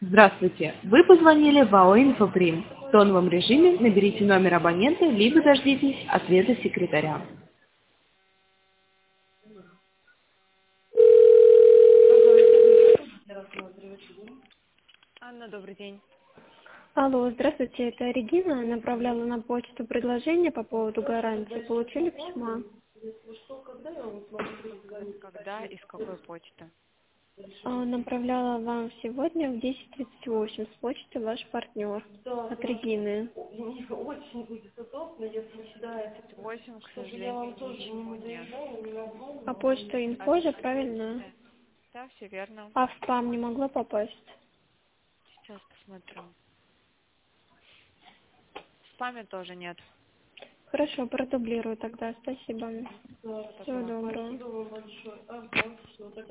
Здравствуйте. Вы позвонили в АО «Инфоприм». В тоновом режиме наберите номер абонента, либо дождитесь ответа секретаря. Анна, добрый день. Алло, здравствуйте, это Регина. Направляла на почту предложение по поводу гарантии. Получили письмо? Когда и с какой почты? Направляла вам сегодня в 10:38 с почты ваш партнер от Регины. 8, к сожалению, ничего нет. А почту инфо же, правильно? Да, все верно. А в спам не могло попасть? Сейчас посмотрю. В спаме тоже нет. Хорошо, продублирую тогда. Спасибо. Всего Пожалуйста. доброго.